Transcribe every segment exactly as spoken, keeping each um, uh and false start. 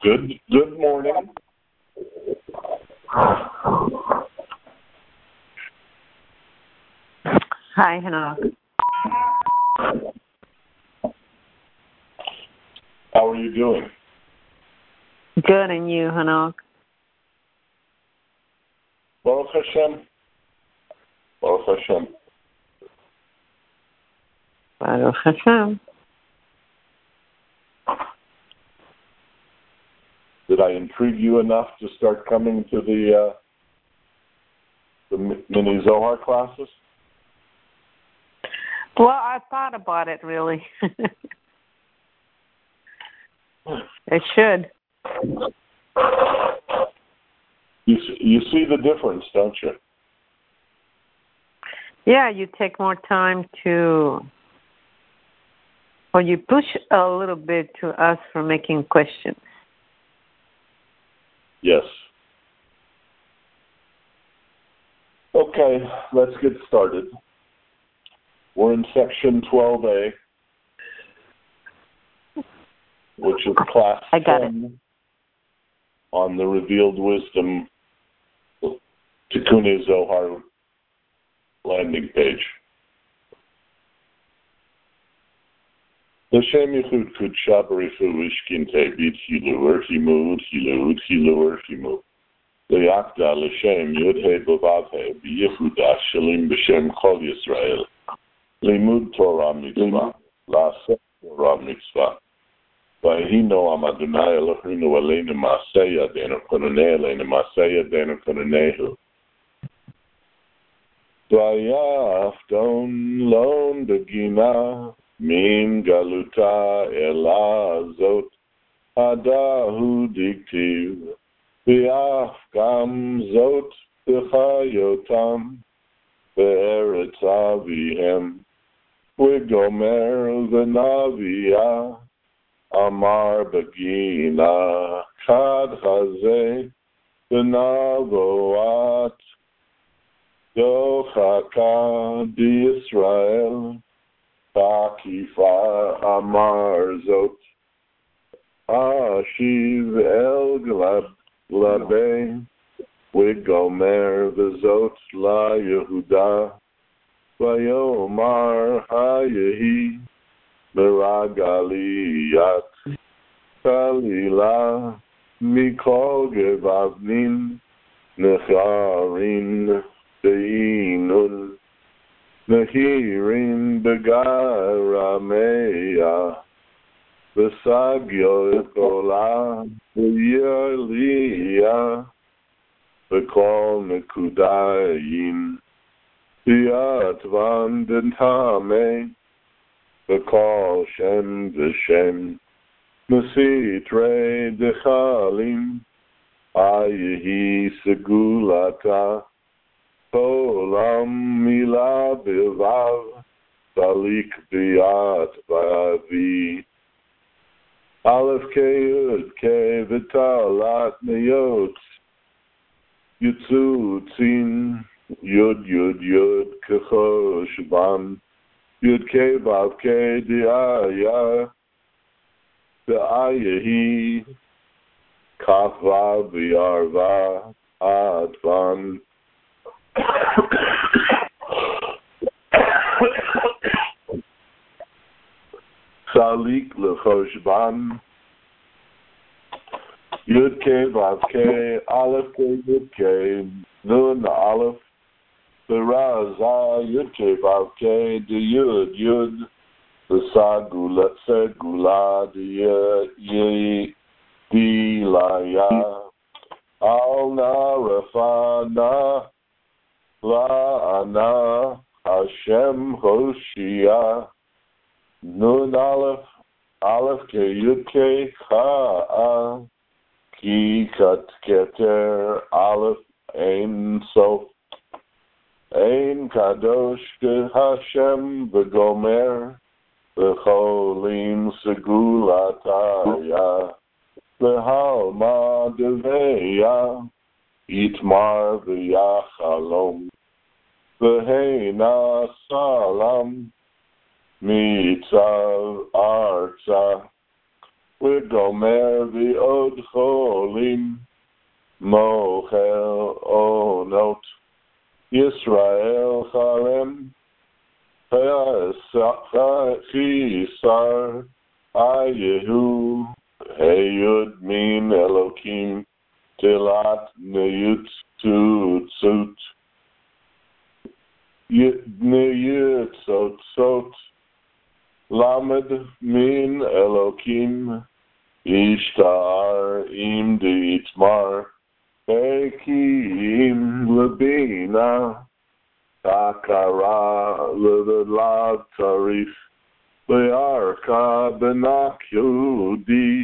Good good morning. Hi, Hanok. How are you doing? Good, and you, Hanok? Baruch Hashem. Baruch Hashem. Baruch Hashem. Did I intrigue you enough to start coming to the uh, the mini Zohar classes? Well, I thought about it, really. It should. You you see the difference, don't you? Yeah, you take more time to, or you push a little bit to us for making questions. Yes. Okay, let's get started. We're in section twelve A, which is class I got ten it. on the Revealed Wisdom Tikkun Zohar landing page. L'shem yichud kudsha b'rifu ishkinte bit hilur himud hilud hilur himud le'yakda l'shem yudhe b'vavhe b'yichuda shalim b'shem kol Yisrael limud Torah mitzvah la'aseh Torah mitzvah v'hino am Adonai Eloheinu aleinu ma'aseh yadeinu kononei aleinu ma'aseh yadeinu kononehu v'yafdon lon begina Min galuta ela zot adahu diktiv v'af gam zot b'chayotam be'eretz avihem v'gomer v'naviyah amar begina kad hazeh v'navoat dochaka d'Yisrael Akifa Amar Zot Ashiv El Glabe Wigomer V'Zot La Yehuda Vayomar Hayehi Meragaliyat Kalila Mikol Gevavnin Necharin Deinun Nehirin begarameya v'sagyo etola v'yaliya v'kol nekudayin v'yatvan dentame v'kol shem v'shem mesitre dechalim ayehi segulata Olam mila bevav salik biat ba'avi Aleph ke yud ke v'talat meyot Yitzu tzin yud yud yud kecho shban Yud ke vav ke di'aya Be'ayehi kaf vav v'yarva advan Salik lechoshban Yud K Vav K Aleph K Yud K Nun Aleph Beraza Yud K Vav K De Yud Yud Besagula Segula De Yi Di Laya Al Na Rafana La Ana Hashem Hoshia Nun Aleph Aleph Ke Yud Ke Cha'a Ki Kat Keter Aleph Ein Sof Ein Kadosh Ke Hashem V'Gomer V'Cholim Segulataya V'Halma Deveya Itmar v'yachalom v'heina salam mitzav arza וגומר ועוד חולים, מוכר עונות, ישראל חרם, חיסר, היהו, היוד מן אלוקים, תלת ניוצות, ניוצות, למד מן אלוקים, ישתער עם דאיתמר, הקים לבינה, הכרה לדלת תריף, לערכה בנק יהודי,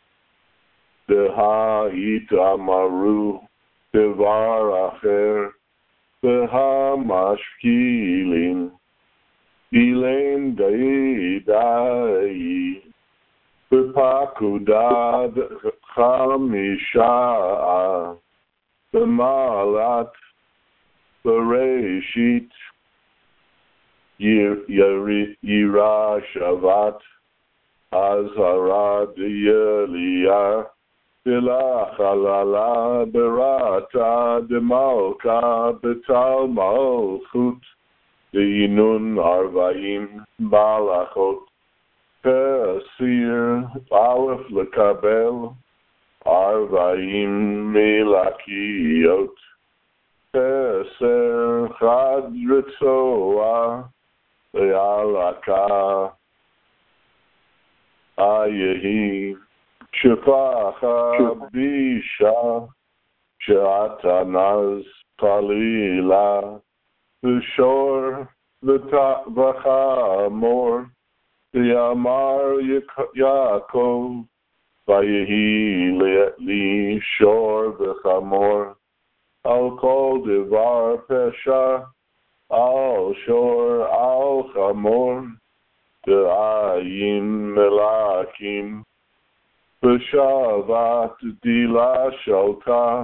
דהית אמרו דבר אחר, והמשכילים, אילן די די, בפקודה חמישה, במעלת בראשית, ירא שבת, הזהרה דייליה, דלחללה ברתה דמלכה בטל מלכות, דינון ארבעים מלאכות, כאסיר א' לקבל ארבעים מלקיות, כאסר חד רצוע להלקה, היהי שפחה בישה, שעתה נז חלילה, ושור וחמור, ויאמר יעקב, ויהי לי שור וחמור, על כל דבר פשע, על שור, על חמור, דאיים מלאכים, ושבת דילה שלתה,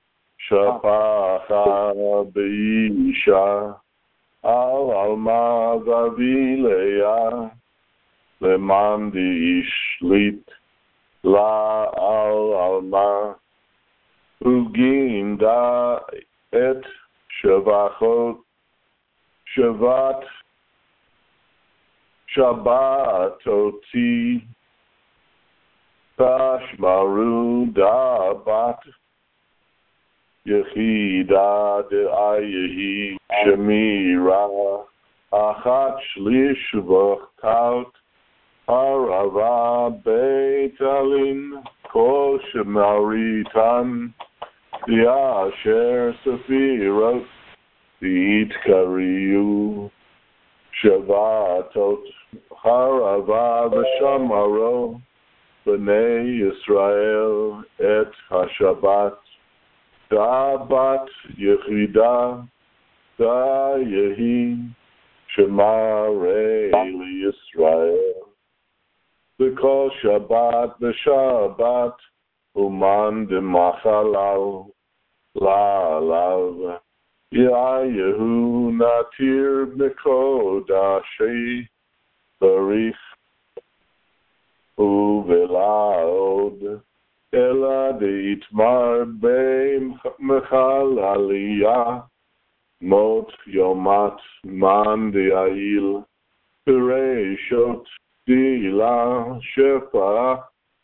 שפחה באישה, על עלמה וביליה, למען דאישליט לה על עלמה, וגינדה את שבחות, שבת, שבת אותי, תשמרו דבת, יחידה דאיהי שמירה, אחת שליש וחטאת, הרבה בית אלין, כל שמריתן, יאשר ספירות, יתקריו, שבתות, הרבה ושמרו, בני ישראל את השבת, שבת יחידה, יהי שמרי לישראל. בכל שבת ושבת, אומן דמחלל, לעליו, יהיו נתיר בקודשי, בריך, ובלעוד, אלא דאיתמר במחלליה, מות יומת מן דייל, ברשות דילה שפע,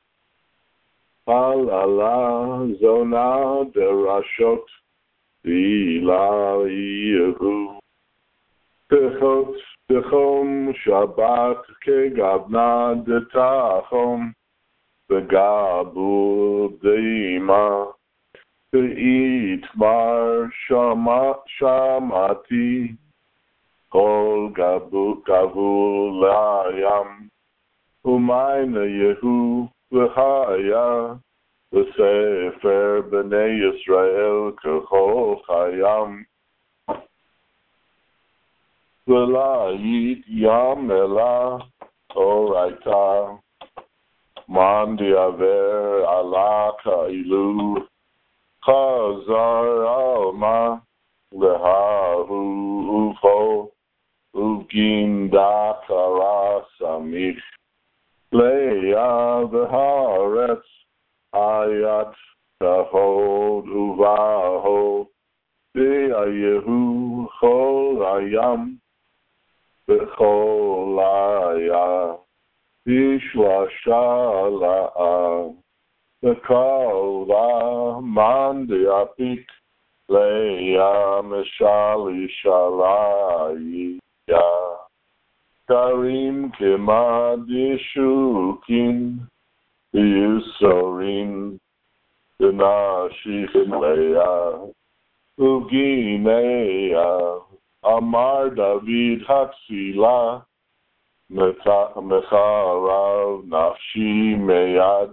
חללה זונה דרשות, דילה יהיו. תחות תחום שבת כגבנה דתחום, וגבו דאימה, ואיתמר שמעתי, כל גבו לים, ומים יהיו וחיה, בספר בני ישראל ככל חיים. ולהית ים אלה אורייתה, מן דיעבר עלה כאילו, חזר עלמה להוא ופו, וגינדה קרא סמיך, Leah v'haaretz ayat tahod uvahod v'ayehu chol hayam v'chol haya v'shlasha la'a v'kol v'man de'apik Leah meshali shalayya Karim kemad yeshukin Yusorin Denashich Leah Ugineya Amar David Hatzila Mecharav Nafshi Meyad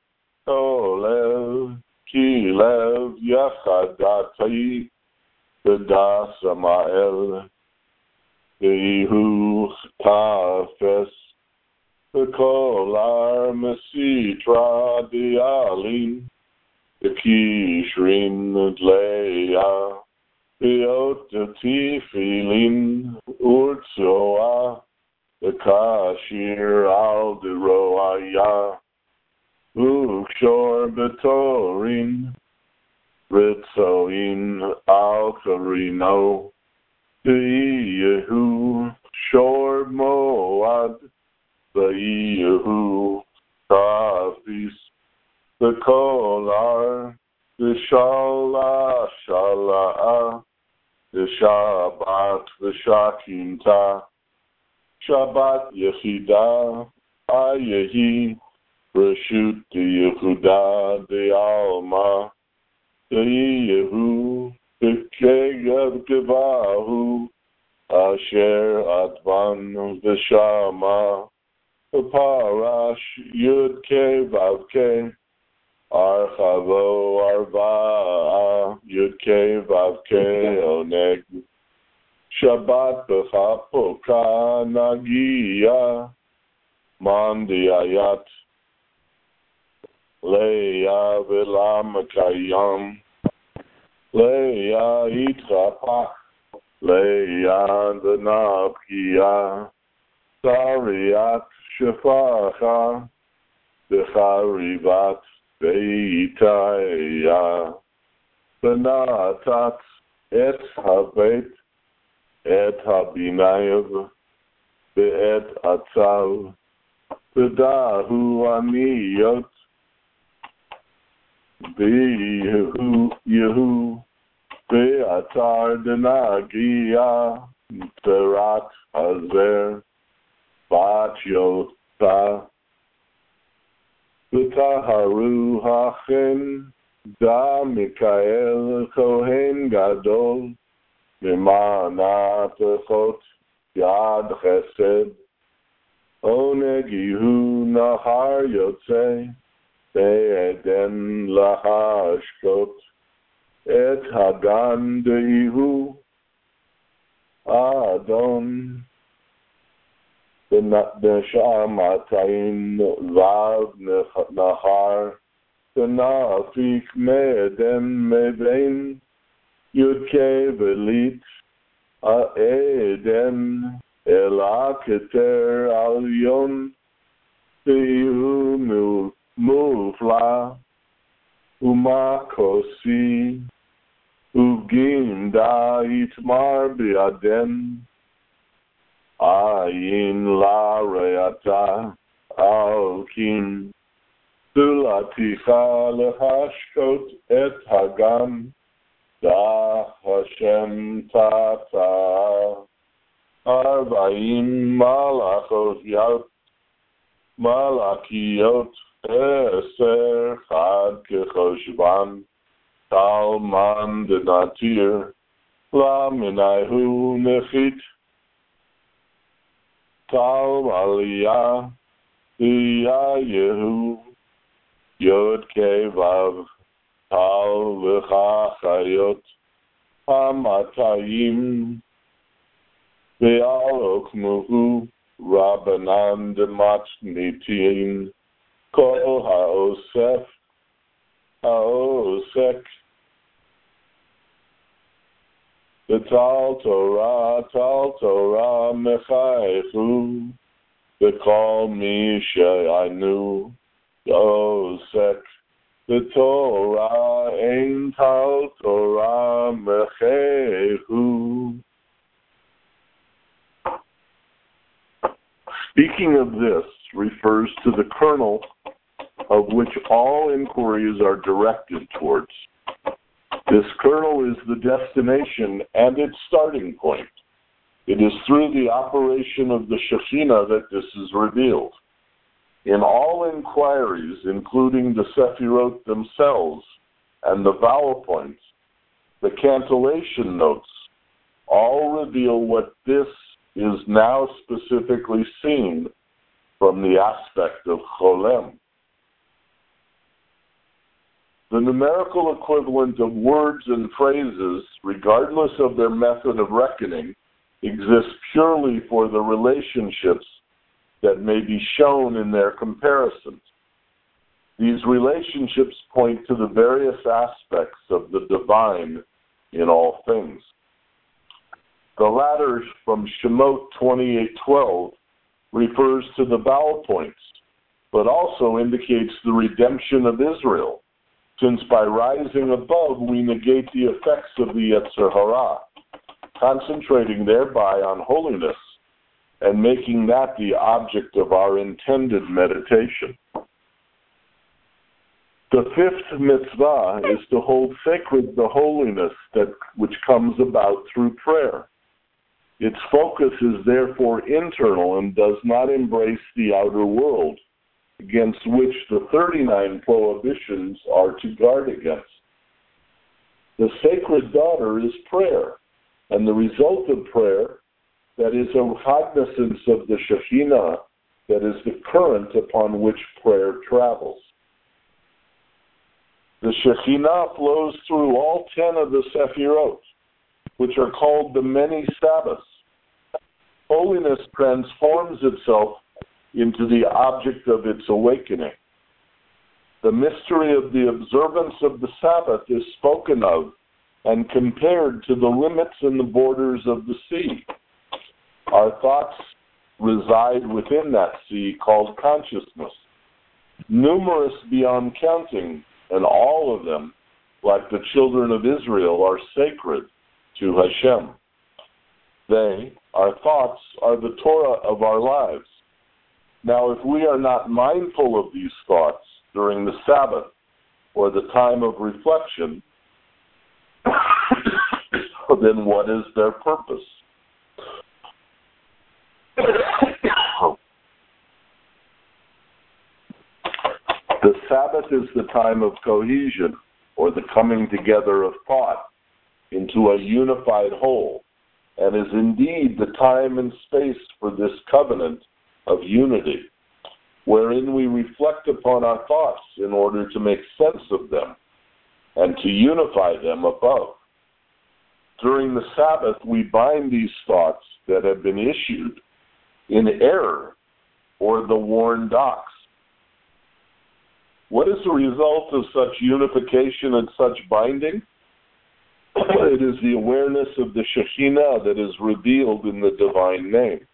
Olev Kilev Yachadati B'das Amael Yehu Tafes V'kolar Mesitra Dialin V'kishrin Leah V'yotati Filin Urtzoa V'kashir Al Deroaya Ukshor Betorin Ritzoin Al Karino Yehu Shor Moad Yehu Tafis the Kolar the Shala Shala the Shabbat the Shakinta Shabbat Yechida Ayehi Reshut the Yehuda the Alma the Yehu the Kegav Kevahu Asher Advan the Shama the Parash Yud Ke Vav Ke Archavo Arva Yud Ke Vav Ke Oneg Shabbat B'chapoka Nagia Mandi Ayat Leah V'lam Kayam Leah Yitrapach Leah V'napkia Sariat Shefacha V'charivat V'itaya V'natat Et Habet Et Habinayev V'et Atzav V'dahu Aniyot Yehu Yehu Be'atar Denagia Terat Hazer Bat Yotha V'taharu Hachen Da Mikael Kohen Gadol Mimanat Echot Yad Chesed Oneg Yehu Nahar Yotzei Be'eden lahashkot et hagan de'ihu Adon B'shamatayin vav nahar B'nafik me'eden me'bein Yudke v'lit A'eden ela keter alyon De'ihu mil Mufla Umakosi Ugim Da Itmar Biaden Ayin La Reata Alkin Zulaticha Lehashkot Et Hagam Da Hashem Tata Arbaim Malachot Yat Malakiyot Eser Chad Kechoshvan Talman de Natir La Minahu Nechit Tal Aliyah Iya Yehu Yod Kevav Tal V'cha Chayot Hamatayim Ve'al Okmuhu Rabbanan Demat Nitin Kol ha'osef, ha'osek, V'tal Torah, tal Torah mechaychu, V'kol mi she'anu yosek v'torah ein tal Torah mechehu. Speaking of this refers to the kernel of which all inquiries are directed towards. This kernel is the destination and its starting point. It is through the operation of the Shekhinah that this is revealed. In all inquiries, including the Sefirot themselves and the vowel points, the cantillation notes, all reveal what this is now specifically seen from the aspect of Cholem. The numerical equivalent of words and phrases, regardless of their method of reckoning, exists purely for the relationships that may be shown in their comparisons. These relationships point to the various aspects of the divine in all things. The latter, from Shemot twenty-eight twelve, refers to the vowel points, but also indicates the redemption of Israel, since by rising above we negate the effects of the Yetzer Hara, concentrating thereby on holiness and making that the object of our intended meditation. The fifth mitzvah is to hold sacred the holiness that which comes about through prayer. Its focus is therefore internal and does not embrace the outer world, against which the thirty-nine prohibitions are to guard against. The sacred daughter is prayer, and the result of prayer, that is a cognizance of the Shekhinah, that is the current upon which prayer travels. The Shekhinah flows through all ten of the Sefirot, which are called the many Sabbaths. Holiness transforms itself into the object of its awakening. The mystery of the observance of the Sabbath is spoken of and compared to the limits and the borders of the sea. Our thoughts reside within that sea called consciousness, numerous beyond counting, and all of them, like the children of Israel, are sacred to Hashem. They, our thoughts, are the Torah of our lives. Now, if we are not mindful of these thoughts during the Sabbath or the time of reflection, then what is their purpose? The Sabbath is the time of cohesion, or the coming together of thought into a unified whole, and is indeed the time and space for this covenant of unity, wherein we reflect upon our thoughts in order to make sense of them and to unify them above. During the Sabbath, we bind these thoughts that have been issued in error or the worn docks. What is the result of such unification and such binding? It is the awareness of the Shekhinah that is revealed in the divine name.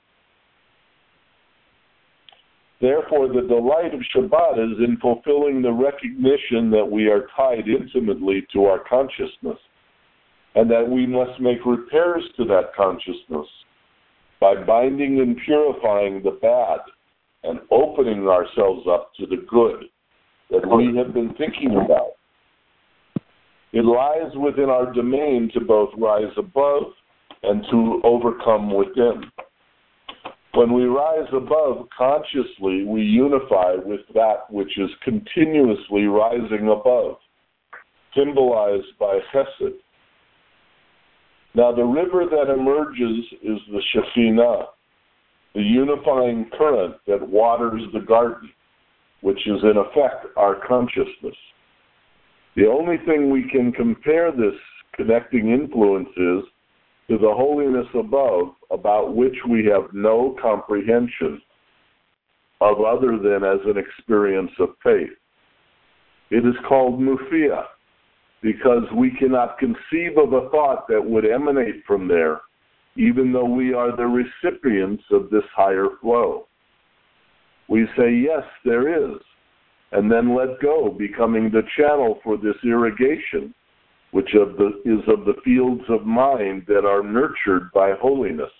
Therefore, the delight of Shabbat is in fulfilling the recognition that we are tied intimately to our consciousness, and that we must make repairs to that consciousness by binding and purifying the bad and opening ourselves up to the good that we have been thinking about. It lies within our domain to both rise above and to overcome within. When we rise above consciously, we unify with that which is continuously rising above, symbolized by Chesed. Now, the river that emerges is the Shekhinah, the unifying current that waters the garden, which is in effect our consciousness. The only thing we can compare this connecting influence is to the holiness above, about which we have no comprehension of other than as an experience of faith. It is called Mufia, because we cannot conceive of a thought that would emanate from there, even though we are the recipients of this higher flow. we say, yes, there is, and then let go, becoming the channel for this irrigation, which of the, is of the fields of mind that are nurtured by holiness.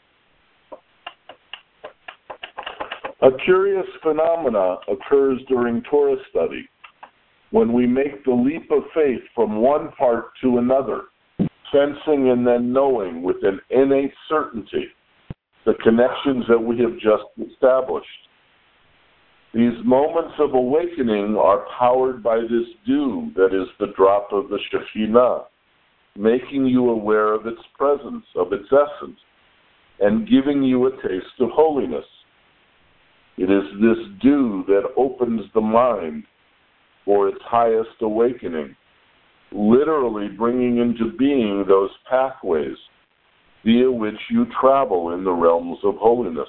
A curious phenomena occurs during Torah study when we make the leap of faith from one part to another, sensing and then knowing with an innate certainty the connections that we have just established. These moments of awakening are powered by this dew that is the drop of the Shekhinah, making you aware of its presence, of its essence, and giving you a taste of holiness. It is this dew that opens the mind for its highest awakening, literally bringing into being those pathways via which you travel in the realms of holiness.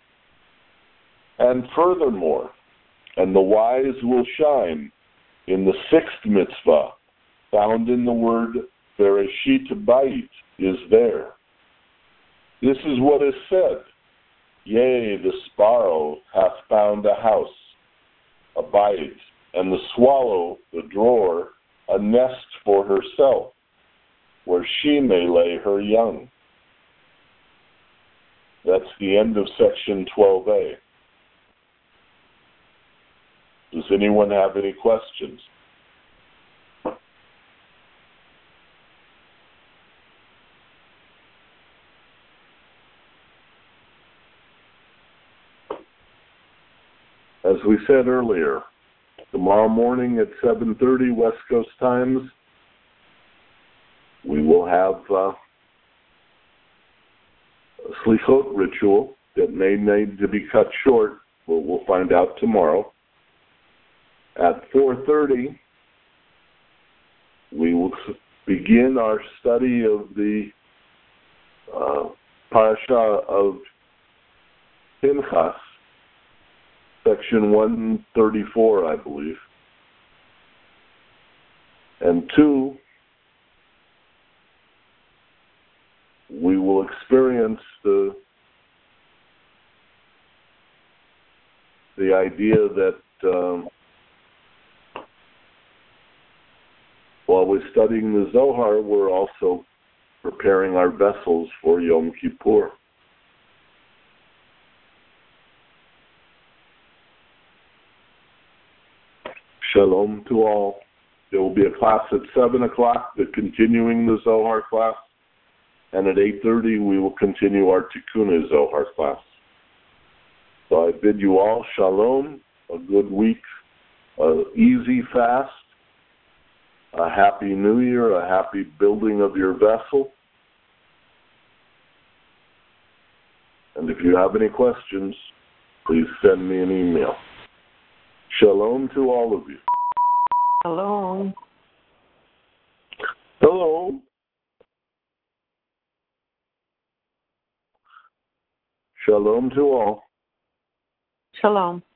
And furthermore, and the wise will shine in the sixth mitzvah, found in the word Bereshit Bayit, is there. This is what is said, yea, the sparrow hath found a house, a bayit, and the swallow, the drawer, a nest for herself, where she may lay her young. That's the end of section twelve A. Does anyone have any questions? As we said earlier, tomorrow morning at seven thirty West Coast times, we will have uh, a Slichot ritual that may need to be cut short, but we'll find out tomorrow. At four thirty, we will begin our study of the uh, parasha of Pinchas, section one thirty-four, I believe. And two, we will experience the the idea that um, while we're studying the Zohar, we're also preparing our vessels for Yom Kippur. Shalom to all. There will be a class at seven o'clock, the continuing the Zohar class, and at eight thirty we will continue our Tikkun Zohar class. So I bid you all shalom, a good week, an easy fast, a happy new year, a happy building of your vessel. And if you have any questions, please send me an email. Shalom to all of you. Hello. Hello. Shalom to all. Shalom.